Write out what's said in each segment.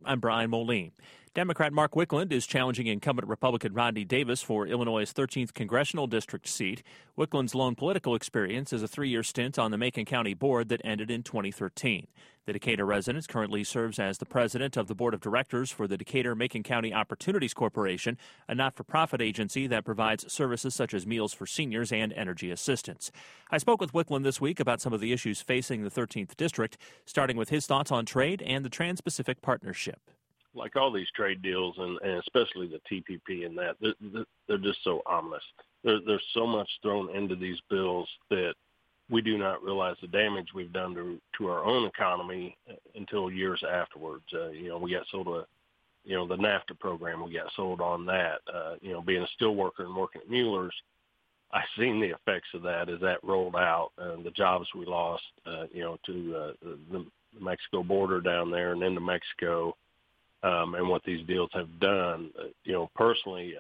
I'm Brian Moline. Democrat Mark Wickland is challenging incumbent Republican Rodney Davis for Illinois' 13th congressional district seat. Wickland's lone political experience is a 3-year stint on the Macon County Board that ended in 2013. The Decatur resident currently serves as the president of the board of directors for the Decatur-Macon County Opportunities Corporation, a not-for-profit agency that provides services such as meals for seniors and energy assistance. I spoke with Wickland this week about some of the issues facing the 13th district, starting with his thoughts on trade and the Trans-Pacific Partnership. Like all these trade deals, and especially the TPP and that, they're just so ominous. There's so much thrown into these bills that we do not realize the damage we've done to our own economy until years afterwards. We got sold the NAFTA program, we got sold on that. Being a steel worker and working at Mueller's, I've seen the effects of that as that rolled out, the jobs we lost, to the Mexico border down there and into Mexico. And what these deals have done, personally,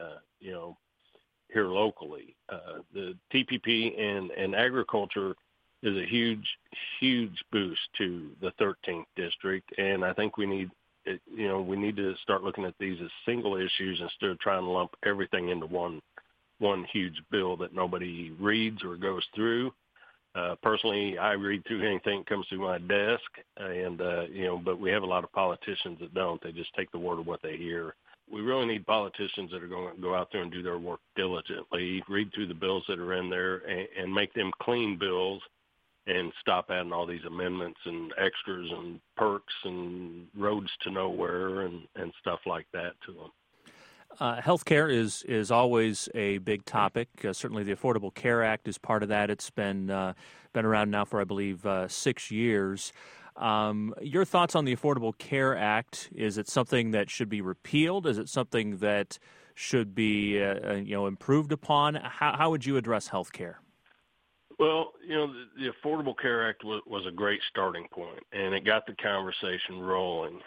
here locally. The TPP and agriculture is a huge, huge boost to the 13th district, and I think we need to start looking at these as single issues instead of trying to lump everything into one huge bill that nobody reads or goes through. Personally, I read through anything that comes through my desk, and but we have a lot of politicians that don't. They just take the word of what they hear. We really need politicians that are going to go out there and do their work diligently, read through the bills that are in there, and make them clean bills, and stop adding all these amendments and extras and perks and roads to nowhere and stuff like that to them. Healthcare is always a big topic. Certainly, the Affordable Care Act is part of that. It's been around now for, I believe, 6 years. Your thoughts on the Affordable Care Act? Is it something that should be repealed? Is it something that should be improved upon? How would you address healthcare? Well, the Affordable Care Act was a great starting point, and it got the conversation rolling.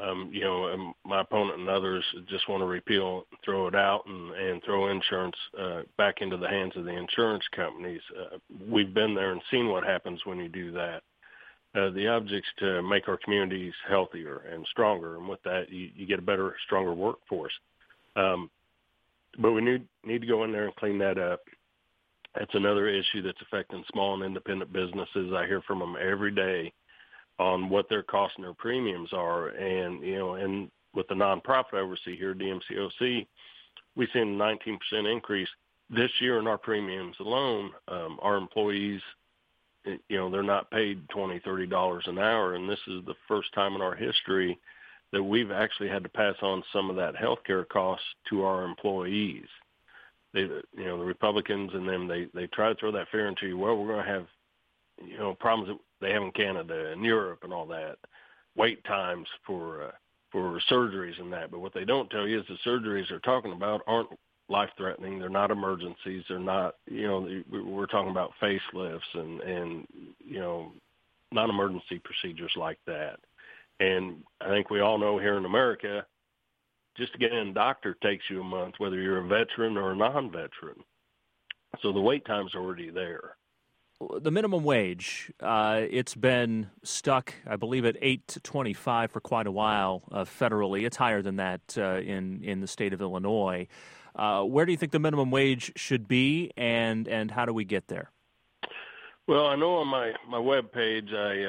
My opponent and others just want to repeal, throw it out, and throw insurance back into the hands of the insurance companies. We've been there and seen what happens when you do that. The object's to make our communities healthier and stronger, and with that, you get a better, stronger workforce. But we need to go in there and clean that up. That's another issue that's affecting small and independent businesses. I hear from them every day on what their costs and their premiums are. And with the nonprofit I oversee here, DMCOC, we've seen a 19% increase this year in our premiums alone. Our employees, they're not paid $20, $30 an hour. And this is the first time in our history that we've actually had to pass on some of that health care costs to our employees. The Republicans and them, they try to throw that fear into you. Well, we're going to have, problems that they have in Canada and Europe and all that, wait times for surgeries and that. But what they don't tell you is the surgeries they're talking about aren't life-threatening. They're not emergencies. They're not, we're talking about facelifts and non-emergency procedures like that. And I think we all know here in America, just to get in a doctor takes you a month, whether you're a veteran or a non-veteran. So the wait time's already there. The minimum wage, it's been stuck, I believe, at $8.25 for quite a while federally. It's higher than that in the state of Illinois. Where do you think the minimum wage should be, and how do we get there? Well, I know on my webpage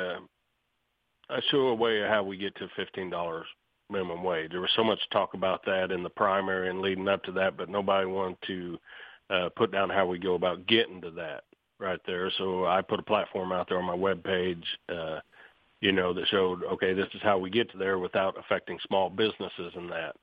I show a way of how we get to $15 minimum wage. There was so much talk about that in the primary and leading up to that, but nobody wanted to put down how we go about getting to that right there. So I put a platform out there on my webpage, that showed, okay, this is how we get to there without affecting small businesses and that.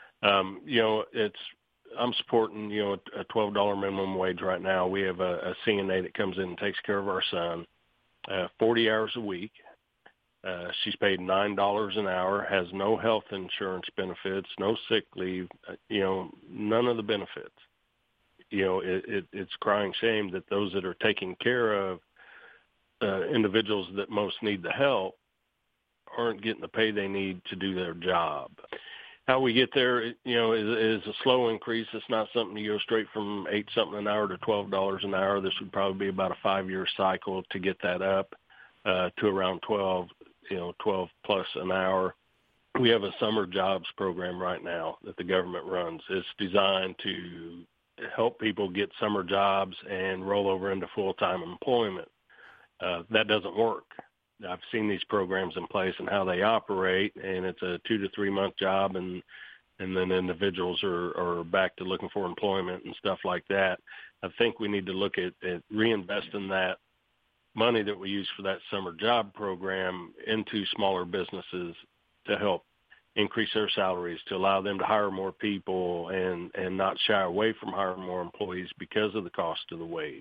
I'm supporting, a $12 minimum wage right now. We have a CNA that comes in and takes care of our son 40 hours a week. She's paid $9 an hour, has no health insurance benefits, no sick leave, none of the benefits. It's crying shame that those that are taking care of individuals that most need the help aren't getting the pay they need to do their job. How we get there, is a slow increase. It's not something you go straight from $8-something an hour to $12 an hour. This would probably be about a 5-year cycle to get that up to around 12 plus an hour. we have a summer jobs program right now that the government runs. It's designed to help people get summer jobs and roll over into full-time employment. That doesn't work. I've seen these programs in place and how they operate, and it's a 2 to 3 month job, and then individuals are back to looking for employment and stuff like that. I think we need to look at reinvesting that money that we use for that summer job program into smaller businesses to help increase their salaries, to allow them to hire more people and not shy away from hiring more employees because of the cost of the wage.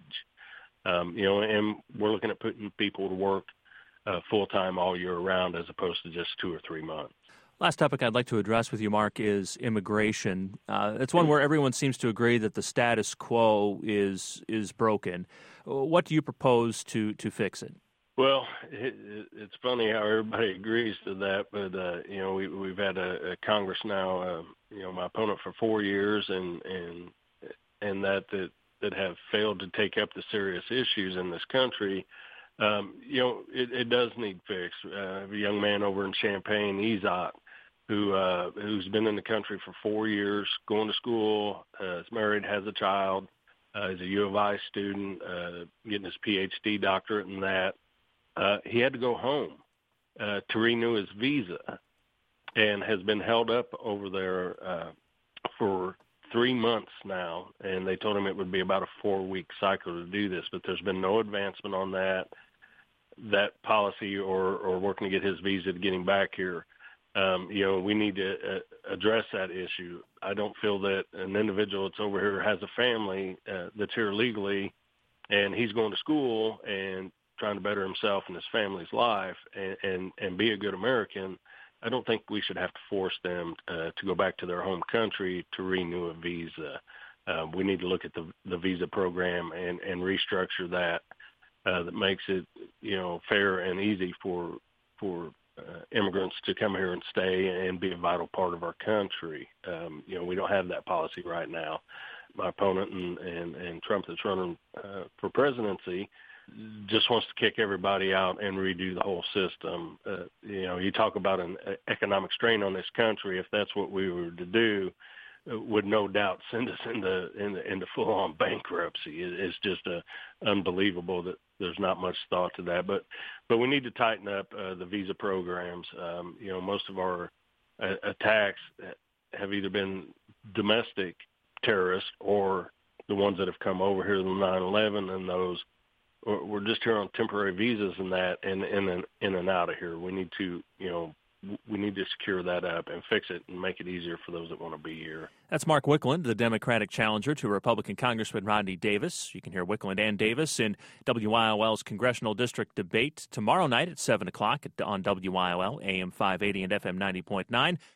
And we're looking at putting people to work full-time all year round as opposed to just 2 or 3 months. Last topic I'd like to address with you, Mark, is immigration. It's one where everyone seems to agree that the status quo is broken. What do you propose to fix it? Well, it's funny how everybody agrees to that, but we've had a Congress now, my opponent for 4 years, and that have failed to take up the serious issues in this country. It does need fixed. I have a young man over in Champaign, Ezot, who's been in the country for 4 years, going to school, is married, has a child, is a U of I student, getting his PhD doctorate in that. He had to go home to renew his visa and has been held up over there for 3 months now. And they told him it would be about a 4-week cycle to do this, but there's been no advancement on that policy or working to get his visa to getting back here. We need to address that issue. I don't feel that an individual that's over here has a family that's here legally, and he's going to school and trying to better himself and his family's life and be a good American. I don't think we should have to force them to go back to their home country to renew a visa. We need to look at the visa program and restructure that makes it, fair and easy for immigrants to come here and stay and be a vital part of our country. We don't have that policy right now. My opponent and Trump that's running for presidency just wants to kick everybody out and redo the whole system. You talk about an economic strain on this country. If that's what we were to do, would no doubt send us into full-on bankruptcy. It's just unbelievable that there's not much thought to that. But we need to tighten up the visa programs. Most of our attacks have either been domestic terrorists or the ones that have come over here, the 9/11 and those. We're just here on temporary visas and that, and in and out of here. We need to, secure that up and fix it and make it easier for those that want to be here. That's Mark Wiklund, the Democratic challenger to Republican Congressman Rodney Davis. You can hear Wiklund and Davis in WYOL's Congressional District Debate tomorrow night at 7 o'clock on WYOL, AM 580 and FM 90.9.